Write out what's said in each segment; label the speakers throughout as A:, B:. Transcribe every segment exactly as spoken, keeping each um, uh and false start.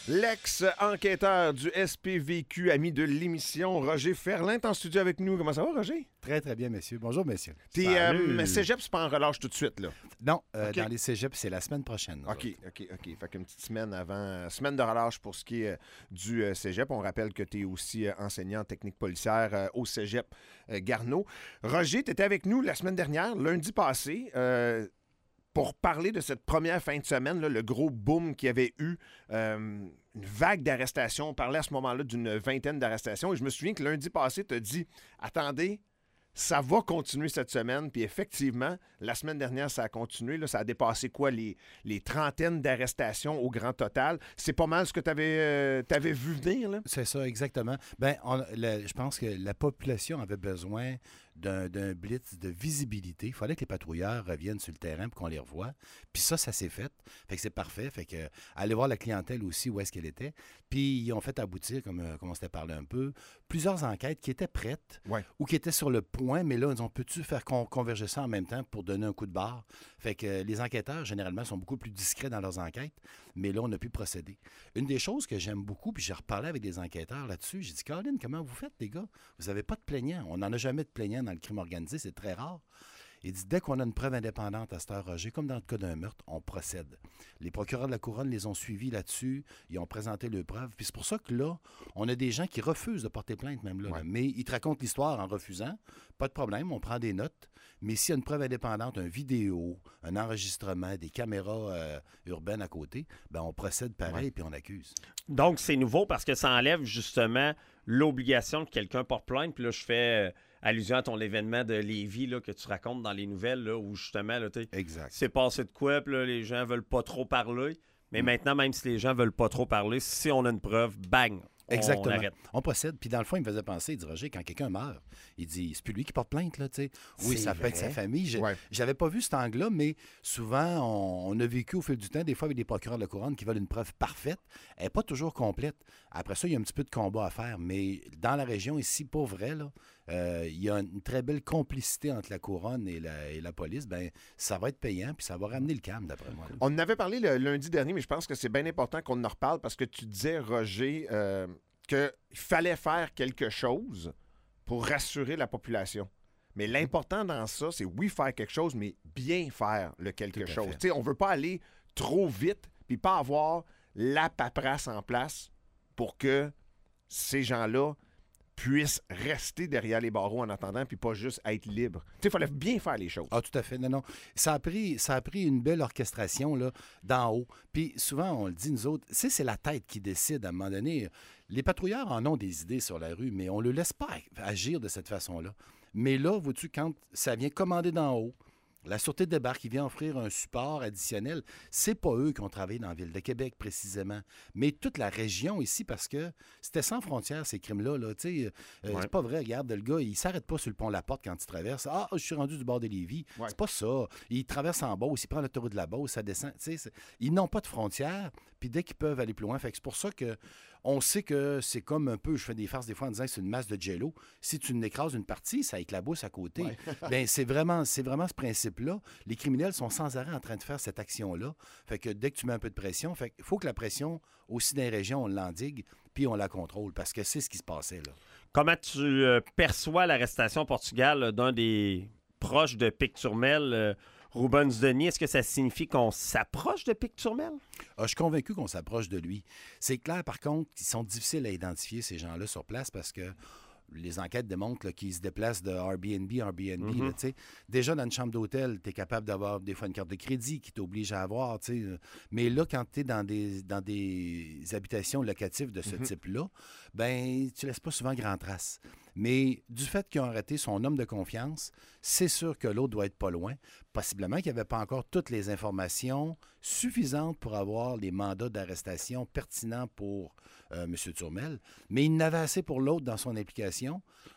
A: L'ex-enquêteur du S P V Q, ami de l'émission, Roger Ferland, est en studio avec nous. Comment ça va, Roger?
B: Très, très bien, messieurs. Bonjour, messieurs.
A: T'es euh, cégep, c'est pas en relâche tout de suite, là?
B: Non, euh,
A: okay.
B: Dans les cégeps, c'est la semaine prochaine.
A: OK, OK, OK. Fait qu'une petite semaine avant, euh, semaine de relâche pour ce qui est euh, du euh, cégep. On rappelle que tu es aussi euh, enseignant en technique policière euh, au cégep euh, Garneau. Roger, tu étais avec nous la semaine dernière, lundi passé. Euh, pour parler de cette première fin de semaine, là, le gros boom qu'il y avait eu, euh, une vague d'arrestations. On parlait à ce moment-là d'une vingtaine d'arrestations. Et je me souviens que lundi passé, tu as dit « Attendez, ça va continuer cette semaine. » Puis effectivement, la semaine dernière, ça a continué. Là, ça a dépassé quoi? Les, les trentaines d'arrestations au grand total. C'est pas mal ce que tu avais euh, vu venir, là?
B: C'est ça, exactement. Bien, je pense que la population avait besoin d'un blitz de visibilité. Il fallait que les patrouilleurs reviennent sur le terrain pour qu'on les revoie. Puis ça, ça s'est fait. Fait que c'est parfait. Fait que aller voir la clientèle aussi où est-ce qu'elle était. Puis ils ont fait aboutir, comme, comme on s'était parlé un peu, plusieurs enquêtes qui étaient prêtes
A: ouais.
B: ou qui étaient sur le point. Mais là, on peut-tu faire con converger ça en même temps pour donner un coup de barre? Fait que les enquêteurs, généralement, sont beaucoup plus discrets dans leurs enquêtes. Mais là, on a pu procéder. Une des choses que j'aime beaucoup, puis j'ai reparlé avec des enquêteurs là-dessus, j'ai dit, Colin, comment vous faites, les gars? Vous n'avez pas de plaignant. On n'en a jamais de plaignant dans le crime organisé, c'est très rare. Il dit, dès qu'on a une preuve indépendante à cette heure, Roger, comme dans le cas d'un meurtre, on procède. Les procureurs de la Couronne les ont suivis là-dessus, ils ont présenté leurs preuves, puis c'est pour ça que là, on a des gens qui refusent de porter plainte même là,
A: ouais.
B: là. Mais ils te racontent l'histoire en refusant, pas de problème, on prend des notes, mais s'il y a une preuve indépendante, un vidéo, un enregistrement, des caméras euh, urbaines à côté, ben on procède pareil, ouais. Puis on accuse.
C: Donc, c'est nouveau parce que ça enlève justement l'obligation que quelqu'un porte plainte, puis là, je fais... Euh, allusion à ton événement de Lévis là, que tu racontes dans les nouvelles, là, où justement, là, c'est passé de quoi, puis là, les gens veulent pas trop parler. Mais mm. maintenant, même si les gens veulent pas trop parler, si on a une preuve, bang,
B: exactement.
C: On arrête.
B: On procède. Puis dans le fond, il me faisait penser, il dit, Roger, quand quelqu'un meurt, il dit, c'est plus lui qui porte plainte, là, tu sais. Oui, ça peut être sa famille. Je,
A: ouais.
B: J'avais pas vu cet angle-là, mais souvent, on, on a vécu au fil du temps, des fois avec des procureurs de la Couronne qui veulent une preuve parfaite. Elle n'est pas toujours complète. Après ça, il y a un petit peu de combat à faire. Mais dans la région, ici, pour vrai, là, euh, il y a une très belle complicité entre la Couronne et la, et la police. Ben, ça va être payant, puis ça va ramener le calme, d'après moi. Là.
A: On en avait parlé le lundi dernier, mais je pense que c'est bien important qu'on en reparle parce que tu disais, Roger, euh, qu'il fallait faire quelque chose pour rassurer la population. Mais l'important dans ça, c'est oui, faire quelque chose, mais bien faire le quelque chose. T'sais, on ne veut pas aller trop vite puis pas avoir la paperasse en place pour que ces gens-là puissent rester derrière les barreaux en attendant puis pas juste être libres. Il fallait bien faire les choses.
B: Ah, tout à fait. Non, non. Ça a pris, ça a pris une belle orchestration là, d'en haut. Puis souvent, on le dit, nous autres, c'est la tête qui décide à un moment donné. Les patrouilleurs en ont des idées sur la rue, mais on ne le laisse pas agir de cette façon-là. Mais là, vois-tu, quand ça vient commander d'en haut, la Sûreté débarque, qui vient offrir un support additionnel. C'est pas eux qui ont travaillé dans la Ville de Québec, précisément, mais toute la région ici, parce que c'était sans frontières, ces crimes-là. Là, euh, ouais. C'est pas vrai, regarde, le gars, il s'arrête pas sur le pont La Porte quand il traverse. Ah, je suis rendu du bord de Lévis. Ouais. C'est pas ça. Il traverse en Beauce, il prend l'autoroute de la Beauce, ça descend. Ils n'ont pas de frontières, puis dès qu'ils peuvent aller plus loin, fait que c'est pour ça que on sait que c'est comme un peu, je fais des farces des fois en disant que c'est une masse de jello. Si tu n'écrases une partie, ça éclabousse à côté. Ouais. Bien, c'est vraiment, c'est vraiment ce principe-là. Les criminels sont sans arrêt en train de faire cette action-là. Fait que dès que tu mets un peu de pression, fait qu'il faut que la pression, aussi dans les régions, on l'endigue, puis on la contrôle, parce que c'est ce qui se passait là.
C: Comment tu euh, perçois l'arrestation au Portugal d'un des proches de Picturmel, euh, Rubens Denis? Est-ce que ça signifie qu'on s'approche de Picturmel?
B: Ah, je suis convaincu qu'on s'approche de lui. C'est clair, par contre, qu'ils sont difficiles à identifier, ces gens-là, sur place, parce que les enquêtes démontrent qu'ils se déplacent de Airbnb en Airbnb. Mm-hmm. Là, déjà, dans une chambre d'hôtel, tu es capable d'avoir des fois une carte de crédit qui t'oblige à avoir. T'sais. Mais là, quand tu es dans des, dans des habitations locatives de ce mm-hmm. type-là, ben tu laisses pas souvent grand trace. Mais du fait qu'ils ont arrêté son homme de confiance, c'est sûr que l'autre doit être pas loin. Possiblement qu'il n'y avait pas encore toutes les informations suffisantes pour avoir les mandats d'arrestation pertinents pour euh, M. Turmel, mais il n'avait assez pour l'autre dans son implication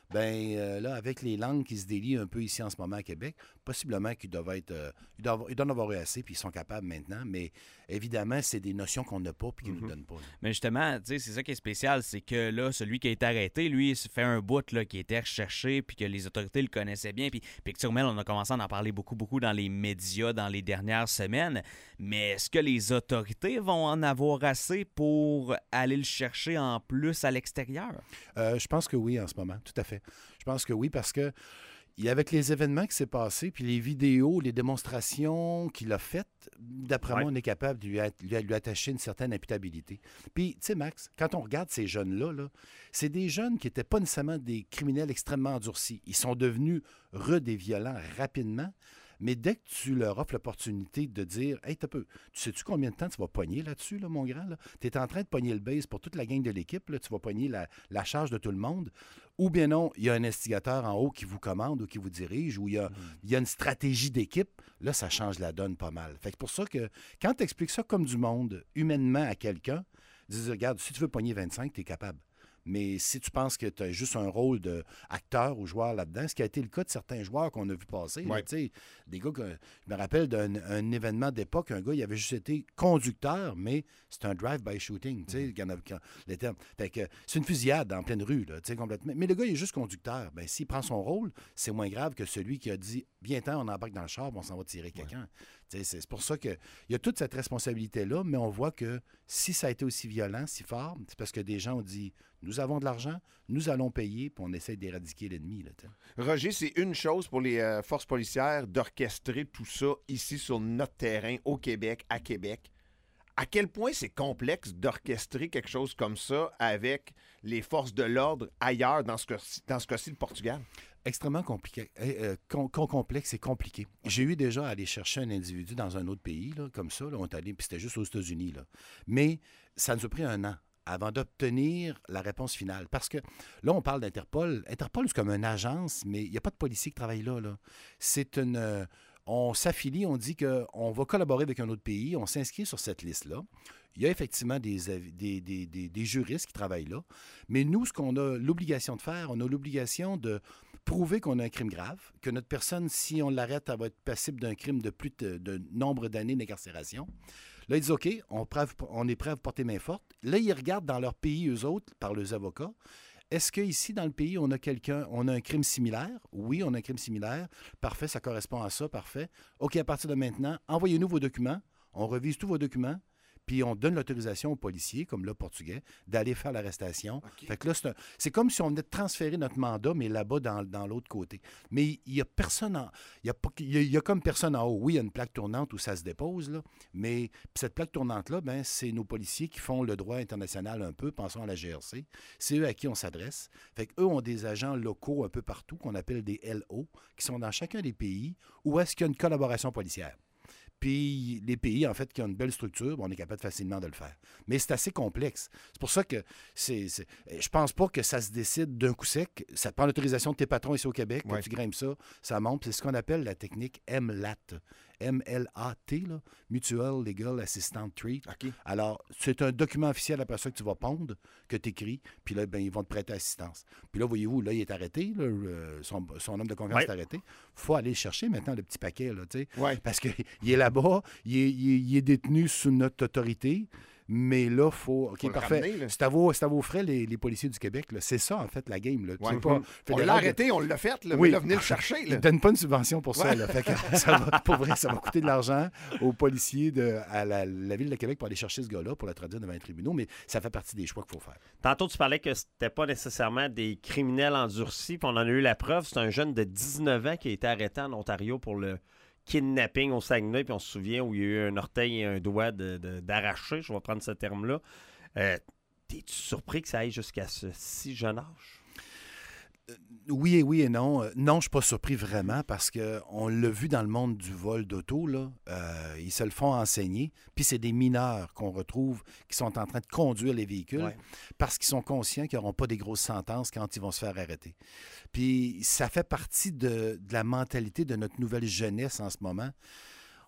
B: ben euh, là, avec les langues qui se délient un peu ici en ce moment à Québec, possiblement qu'ils doivent être, euh, ils, doivent, ils doivent avoir eu assez, puis ils sont capables maintenant, mais évidemment, c'est des notions qu'on n'a pas puis qu'ils ne mm-hmm. nous donnent pas. Là.
D: Mais justement, tu sais, c'est ça qui est spécial, c'est que là, celui qui a été arrêté, lui, il se fait un bout là, qui était recherché, puis que les autorités le connaissaient bien, puis, puis que on a commencé à en parler beaucoup, beaucoup dans les médias dans les dernières semaines, mais est-ce que les autorités vont en avoir assez pour aller le chercher en plus à l'extérieur?
B: Euh, je pense que oui, en ce moment, tout à fait. Je pense que oui, parce que il y a avec les événements qui s'est passé, puis les vidéos, les démonstrations qu'il a faites, d'après ouais. moi, on est capable de lui, a, lui, lui attacher une certaine imputabilité. Puis, tu sais, Max, quand on regarde ces jeunes-là, là, c'est des jeunes qui n'étaient pas nécessairement des criminels extrêmement endurcis. Ils sont devenus rudes et violents rapidement. Mais dès que tu leur offres l'opportunité de dire « Hey, t'as peu, tu sais-tu combien de temps tu vas pogner là-dessus, là, mon grand? Tu es en train de pogner le base pour toute la gang de l'équipe, là, tu vas pogner la, la charge de tout le monde. » Ou bien non, il y a un instigateur en haut qui vous commande ou qui vous dirige, ou il y a, mmh. il y a une stratégie d'équipe. Là, ça change la donne pas mal. Fait que pour ça que quand tu expliques ça comme du monde, humainement à quelqu'un, dis « Regarde, si tu veux pogner vingt-cinq, tu es capable. » Mais si tu penses que tu as juste un rôle d'acteur ou joueur là-dedans, ce qui a été le cas de certains joueurs qu'on a vu passer, ouais. là, des gars que je me rappelle d'un un événement d'époque, un gars, il avait juste été conducteur, mais c'est un drive-by shooting, tu sais, mm-hmm. les termes. Fait que c'est une fusillade en pleine rue, là, tu sais, complètement. Mais le gars, il est juste conducteur. Ben, s'il prend son rôle, c'est moins grave que celui qui a dit « Viens-t'en, on embarque dans le char, on s'en va tirer quelqu'un. Ouais. » C'est pour ça qu'il y a toute cette responsabilité-là, mais on voit que si ça a été aussi violent, si fort, c'est parce que des gens ont dit « Nous avons de l'argent, nous allons payer, puis on essaie d'éradiquer l'ennemi. »
A: Roger, c'est une chose pour les euh, forces policières d'orchestrer tout ça ici sur notre terrain, au Québec, à Québec. À quel point c'est complexe d'orchestrer quelque chose comme ça avec les forces de l'ordre ailleurs, dans ce cas-ci, dans ce cas-ci, le Portugal?
B: Extrêmement compliqué, euh, com- complexe et compliqué. J'ai eu déjà à aller chercher un individu dans un autre pays, là, comme ça, là, on est allé, puis c'était juste aux États-Unis. Là. Mais ça nous a pris un an avant d'obtenir la réponse finale. Parce que là, on parle d'Interpol. Interpol, c'est comme une agence, mais il n'y a pas de policiers qui travaillent là. là. C'est une... Euh, on s'affilie, on dit qu'on va collaborer avec un autre pays, on s'inscrit sur cette liste-là. Il y a effectivement des, des, des, des, des juristes qui travaillent là. Mais nous, ce qu'on a l'obligation de faire, on a l'obligation de prouver qu'on a un crime grave, que notre personne, si on l'arrête, elle va être passible d'un crime de plus de, de nombre d'années d'incarcération. Là, ils disent, OK, on, on est prêt à vous porter main forte. Là, ils regardent dans leur pays, eux autres, par leurs avocats. Est-ce qu'ici, dans le pays, on a quelqu'un, on a un crime similaire? Oui, on a un crime similaire. Parfait, ça correspond à ça, parfait. OK, à partir de maintenant, envoyez-nous vos documents. On revise tous vos documents. Puis on donne l'autorisation aux policiers, comme le Portugais, d'aller faire l'arrestation. Okay. Fait que là, c'est, un, c'est comme si on venait de transférer notre mandat, mais là-bas, dans, dans l'autre côté. Mais il y a personne en... Il y a, il y a, il y a comme personne en haut. Oui, il y a une plaque tournante où ça se dépose, là, mais cette plaque tournante-là, ben, c'est nos policiers qui font le droit international un peu, pensons à la G R C. C'est eux à qui on s'adresse. Fait qu'eux ont des agents locaux un peu partout, qu'on appelle des L O, qui sont dans chacun des pays où est-ce qu'il y a une collaboration policière. Puis les pays, en fait, qui ont une belle structure, on est capable facilement de le faire. Mais c'est assez complexe. C'est pour ça que c'est, c'est, je pense pas que ça se décide d'un coup sec. Ça te prend l'autorisation de tes patrons ici au Québec. Quand ouais. tu grimpes ça, ça monte. C'est ce qu'on appelle la technique M L A T. M L A T, là, Mutual Legal Assistant Treat. Okay. Alors, c'est un document officiel après ça que tu vas pondre, que tu écris, puis là, ben, ils vont te prêter assistance. Puis là, voyez-vous, là, il est arrêté, là, son, son homme de confiance ouais. est arrêté. Il faut aller chercher maintenant le petit paquet, là, tu sais. Ouais. Parce qu'il est là-bas, il est, il, est, il est détenu sous notre autorité. Mais là, il faut... OK, faut parfait. Ramener, c'est, à vos, c'est à vos frais, les, les policiers du Québec. Là. C'est ça, en fait, la game. Là. Ouais, pas,
A: on l'a arrêté, on l'a fait. Là, oui. Mais là, venez le chercher. Là.
B: Ils ne donnent pas une subvention pour ça. Ouais. Là. Fait que ça va, pour vrai, ça va coûter de l'argent aux policiers de, à la, la Ville de Québec pour aller chercher ce gars-là, pour le traduire devant les tribunaux. Mais ça fait partie des choix qu'il faut faire.
C: Tantôt, tu parlais que c'était pas nécessairement des criminels endurcis. Puis on en a eu la preuve. C'est un jeune de dix-neuf ans qui a été arrêté en Ontario pour le kidnapping au Saguenay, puis on se souvient où il y a eu un orteil et un doigt de, de, d'arraché, je vais prendre ce terme-là. Euh, t'es-tu surpris que ça aille jusqu'à ce si jeune âge?
B: Euh, oui et oui et non. Euh, non, je ne suis pas surpris vraiment parce qu'on l'a vu dans le monde du vol d'auto, là. Euh, ils se le font enseigner. Puis c'est des mineurs qu'on retrouve qui sont en train de conduire les véhicules ouais. parce qu'ils sont conscients qu'ils n'auront pas des grosses sentences quand ils vont se faire arrêter. Puis ça fait partie de, de la mentalité de notre nouvelle jeunesse en ce moment.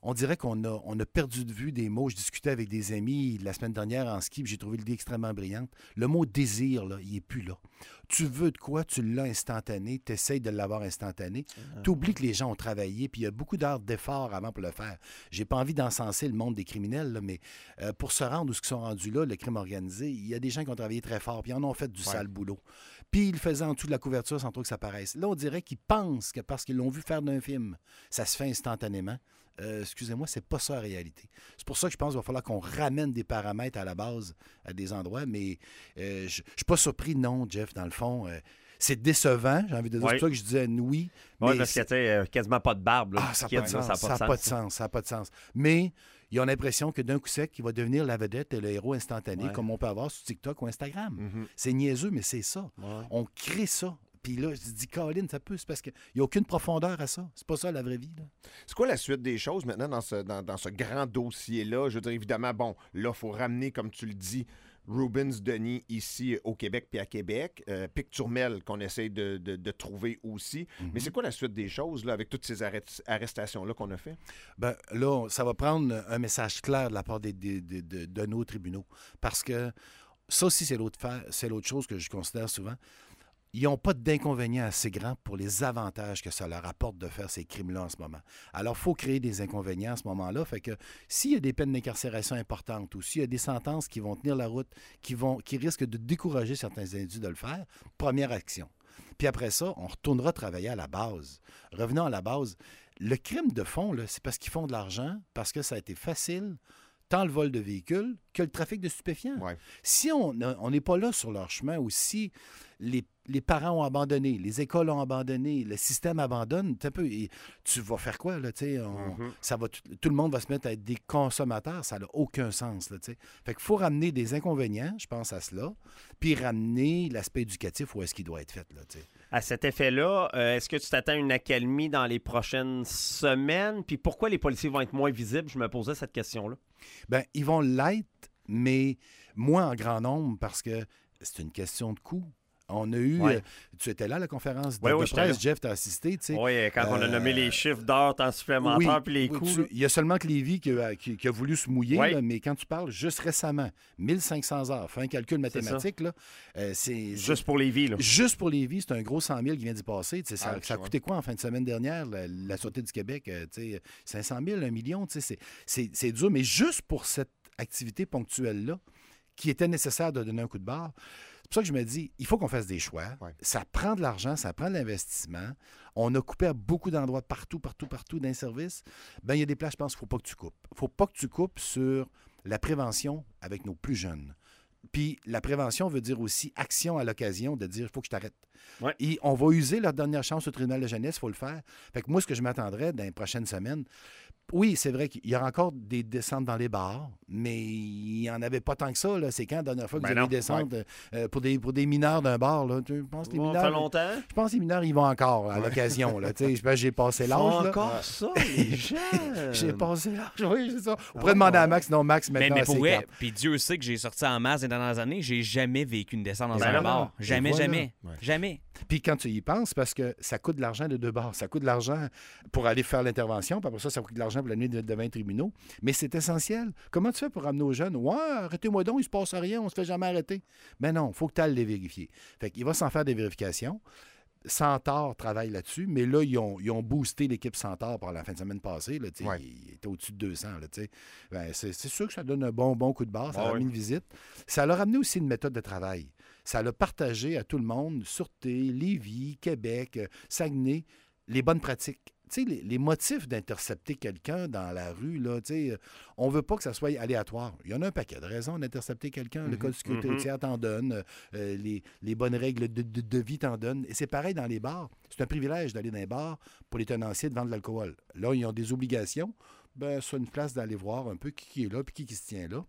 B: on dirait qu'on a, on a perdu de vue des mots. Je discutais avec des amis la semaine dernière en ski, puis j'ai trouvé l'idée extrêmement brillante. Le mot désir, là, il n'est plus là. Tu veux de quoi, tu l'as instantané, tu essayes de l'avoir instantané. Tu oublies que les gens ont travaillé, puis il y a beaucoup d'heures d'effort avant pour le faire. J'ai pas envie d'encenser le monde des criminels, là, mais euh, pour se rendre où ils sont rendus là, le crime organisé, il y a des gens qui ont travaillé très fort, puis ils en ont fait du ouais. sale boulot. Puis ils le faisaient en dessous de la couverture sans trop que ça paraisse. Là, on dirait qu'ils pensent que parce qu'ils l'ont vu faire d'un film, ça se fait instantanément. Euh, excusez-moi, c'est pas ça la réalité. C'est pour ça que je pense qu'il va falloir qu'on ramène des paramètres à la base à des endroits, mais euh, je ne suis pas surpris, non, Jeff, dans le fond. Euh, c'est décevant, j'ai envie de dire. Oui. C'est pour ça que je disais oui.
C: Oui, parce que tu sais, quasiment pas de barbe. Là,
B: ah, ça n'a pas, pas, pas, pas de sens. Ça n'a pas de sens. Mais ils ont l'impression que d'un coup sec, il va devenir la vedette et le héros instantané, ouais. comme on peut avoir sur TikTok ou Instagram. Mm-hmm. C'est niaiseux, mais c'est ça. Ouais. On crée ça. Puis là, je dis, Colin, ça peut, c'est parce qu'il n'y a aucune profondeur à ça. C'est pas ça, la vraie vie. Là.
A: C'est quoi la suite des choses maintenant dans ce, dans, dans ce grand dossier-là? Je veux dire, évidemment, bon, là, il faut ramener, comme tu le dis, Rubens Denis ici au Québec puis à Québec. Euh, Pic Turmel qu'on essaye de, de, de trouver aussi. Mm-hmm. Mais c'est quoi la suite des choses là, avec toutes ces arrêt- arrestations-là qu'on a fait?
B: Bien, là, ça va prendre un message clair de la part des, des, des, de, de nos tribunaux. Parce que ça aussi, c'est l'autre, fa- c'est l'autre chose que je considère souvent. Ils n'ont pas d'inconvénients assez grands pour les avantages que ça leur apporte de faire ces crimes-là en ce moment. Alors, il faut créer des inconvénients à ce moment-là. Fait que s'il y a des peines d'incarcération importantes ou s'il y a des sentences qui vont tenir la route, qui, vont, qui risquent de décourager certains individus de le faire, première action. Puis après ça, on retournera travailler à la base. Revenons à la base. Le crime de fond, là, c'est parce qu'ils font de l'argent, parce que ça a été facile, tant le vol de véhicules que le trafic de stupéfiants. Ouais. Si on n'est pas là sur leur chemin ou si les, les parents ont abandonné, les écoles ont abandonné, le système abandonne, un peu, et tu vas faire quoi? Là, on, mm-hmm. ça va, tout, tout le monde va se mettre à être des consommateurs, ça n'a aucun sens. Là, fait qu'il faut ramener des inconvénients, je pense à cela, puis ramener l'aspect éducatif où est-ce qu'il doit être fait. Là,
C: à cet effet-là, euh, est-ce que tu t'attends à une accalmie dans les prochaines semaines? Puis pourquoi les policiers vont être moins visibles? Je me posais cette question-là.
B: Bien, ils vont l'être, mais moins en grand nombre parce que c'est une question de coût. On a eu... Ouais. Euh, tu étais là à la conférence de, ouais, oui, de presse, Jeff, tu as assisté, tu sais.
C: Oui, quand euh, on a nommé les chiffres d'heures, temps supplémentaires, oui, puis les
B: oui,
C: coûts.
B: Tu, il y a seulement que Lévis qui a, qui, qui a voulu se mouiller, ouais. là, mais quand tu parles juste récemment, mille cinq cents heures, fais un calcul mathématique, c'est, là, euh, c'est,
C: juste c'est, pour Lévis, là.
B: Juste pour Lévis, c'est un gros cent mille qui vient d'y passer. Ça, ah, ça a coûté quoi en fin de semaine dernière, la, la Sûreté du Québec? Euh, cinq cent mille, un million, c'est, c'est, c'est dur, mais juste pour cette activité ponctuelle-là, qui était nécessaire de donner un coup de barre. C'est pour ça que je me dis, il faut qu'on fasse des choix. Ouais. Ça prend de l'argent, ça prend de l'investissement. On a coupé à beaucoup d'endroits, partout, partout, partout, d'un service. Bien, il y a des places, je pense qu'il ne faut pas que tu coupes. Il ne faut pas que tu coupes sur la prévention avec nos plus jeunes. Puis la prévention veut dire aussi action à l'occasion de dire, il faut que je t'arrête. Ouais. Et on va user leur dernière chance au tribunal de jeunesse, il faut le faire. Fait que moi, ce que je m'attendrais dans les prochaines semaines, oui, c'est vrai qu'il y aura encore des descentes dans les bars, mais il n'y en avait pas tant que ça. Là. C'est quand la dernière fois que ben vous avez des descentes ouais. euh, pour, des, pour des mineurs d'un bar? Là. Je pense que les mineurs,
C: ça fait longtemps?
B: Je pense que les mineurs, ils vont encore à ouais. l'occasion. Là. Je pense que j'ai passé l'âge.
C: Ils font encore
B: là.
C: ça, les jeunes!
B: J'ai passé l'âge, oui, c'est ça. On pourrait oh, demander à Max, non, Max, maintenant,
D: mais, mais pour vrai, puis Dieu sait que j'ai sorti en masse les dernières années, j'ai jamais vécu une descente dans ben un non, bar. Jamais, voilà. jamais, ouais. jamais.
B: Puis quand tu y penses, parce que ça coûte de l'argent de deux bars. Ça coûte de l'argent pour aller faire l'intervention, puis après ça, ça coûte de l'argent pour la nuit de, de vingt tribunaux. Mais c'est essentiel. Comment tu fais pour ramener aux jeunes? Ouais, arrêtez-moi donc, il se passe rien, on se fait jamais arrêter. Mais non, il faut que tu ailles les vérifier. Fait qu'il va s'en faire des vérifications. Centaure travaille là-dessus, mais là, ils ont, ils ont boosté l'équipe Centaure par la fin de semaine passée. Là, ouais. Il était au-dessus de deux cents. Là, ben, c'est, c'est sûr que ça donne un bon, bon coup de barre. Ça ouais, a amené ouais. une visite. Ça leur a amené aussi une méthode de travail. Ça l'a partagé à tout le monde, Sûreté, Lévis, Québec, Saguenay, les bonnes pratiques. Tu sais, les, les motifs d'intercepter quelqu'un dans la rue, là, tu sais, on ne veut pas que ça soit aléatoire. Il y en a un paquet de raisons d'intercepter quelqu'un. Mm-hmm. Le Code de sécurité mm-hmm. routière t'en donne, euh, les, les bonnes règles de, de, de vie t'en donnent. Et c'est pareil dans les bars. C'est un privilège d'aller dans les bars pour les tenanciers de vendre de l'alcool. Là, ils ont des obligations. Ben, c'est une place d'aller voir un peu qui, qui est là puis qui, qui se tient là.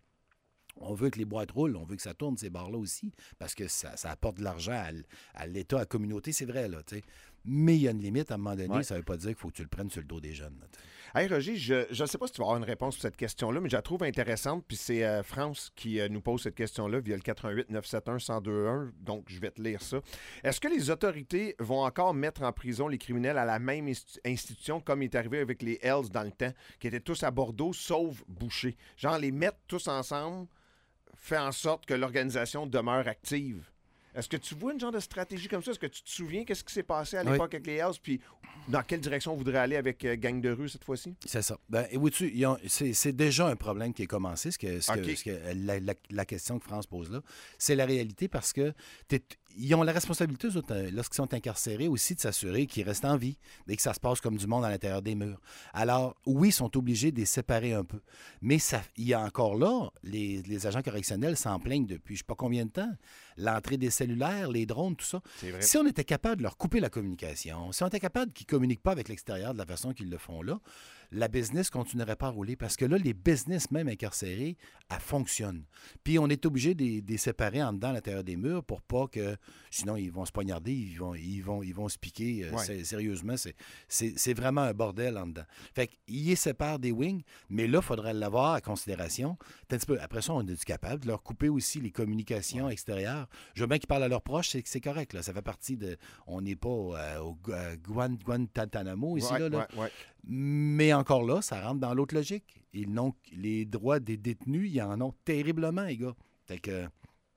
B: On veut que les boîtes roulent, on veut que ça tourne, ces bars-là aussi, parce que ça, ça apporte de l'argent à, à l'État, à la communauté, c'est vrai, là, tu sais. Mais il y a une limite, à un moment donné,
C: Ouais.
B: ça ne veut pas dire qu'il faut que tu le prennes sur le dos des jeunes. Là.
A: Hey Roger, je ne sais pas si tu vas avoir une réponse pour cette question-là, mais je la trouve intéressante. Puis c'est euh, France qui euh, nous pose cette question-là via le quatre un huit neuf sept un un zéro deux un. Donc, je vais te lire ça. Est-ce que les autorités vont encore mettre en prison les criminels à la même insti- institution comme il est arrivé avec les Hells dans le temps, qui étaient tous à Bordeaux, sauf Boucher? Genre, les mettre tous ensemble fait en sorte que l'organisation demeure active. Est-ce que tu vois une genre de stratégie comme ça? Est-ce que tu te souviens qu'est-ce qui s'est passé à l'époque oui. avec les Hells? Puis dans quelle direction on voudrait aller avec euh, Gang de rue cette fois-ci?
B: C'est ça. Ben, et vois-tu, ils ont, c'est, c'est déjà un problème qui est commencé, ce que, ce
A: okay.
B: que, ce que la, la, la question que France pose là. C'est la réalité parce que ils ont la responsabilité, eux autres, lorsqu'ils sont incarcérés, aussi de s'assurer qu'ils restent en vie et que ça se passe comme du monde à l'intérieur des murs. Alors, oui, ils sont obligés de les séparer un peu. Mais ça, il y a encore là, les, les agents correctionnels s'en plaignent depuis je ne sais pas combien de temps. L'entrée des cellulaires, les drones, tout ça. Si on était capable de leur couper la communication, si on était capable qu'ils ne communiquent pas avec l'extérieur de la façon qu'ils le font là, la business continuerait pas à rouler parce que là, les business, même incarcérés, elles fonctionnent. Puis on est obligé de, de les séparer en dedans à l'intérieur des murs pour pas que, sinon ils vont se poignarder, ils vont, ils vont, ils vont se piquer. Euh, ouais. c'est, sérieusement, c'est, c'est, c'est vraiment un bordel en dedans. Fait qu'ils les séparent des wings, mais là, il faudrait l'avoir à considération. Un petit peu. Après ça, on est capable de leur couper aussi les communications ouais. extérieures. Je veux bien qu'ils parlent à leurs proches, c'est, c'est correct. Là. Ça fait partie de... On n'est pas euh, au euh, Guan, Guantanamo ici.
A: Ouais,
B: là, là.
A: Ouais, ouais.
B: Mais encore là, ça rentre dans l'autre logique. Ils n'ont les droits des détenus, ils en ont terriblement, les gars. Fait que je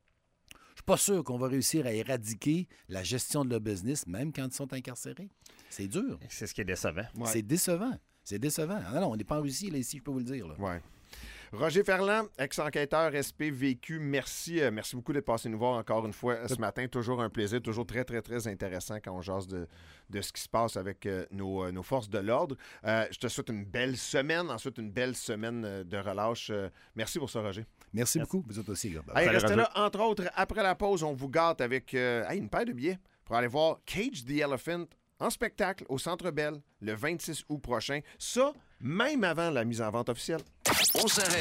B: suis pas sûr qu'on va réussir à éradiquer la gestion de leur business, même quand ils sont incarcérés. C'est dur.
C: C'est ce qui est décevant.
B: Ouais. C'est décevant. C'est décevant. Non, non, on n'est pas en Russie, là, ici, je peux vous le dire. Là.
A: Ouais. Roger Ferland, ex-enquêteur S P V Q, merci. Euh, merci beaucoup d'être passé nous voir encore une fois ce matin. Toujours un plaisir, toujours très, très, très intéressant quand on jase de, de ce qui se passe avec euh, nos, euh, nos forces de l'ordre. Euh, je te souhaite une belle semaine, ensuite une belle semaine euh, de relâche. Euh, merci pour ça, Roger.
B: Merci, merci. beaucoup. Vous êtes aussi, gars.
A: Hey, restez là, entre autres, après la pause, on vous gâte avec euh, hey, une paire de billets pour aller voir Cage the Elephant en spectacle au Centre Bell le vingt-six août prochain. Ça, même avant la mise en vente officielle.
E: On s'arrête.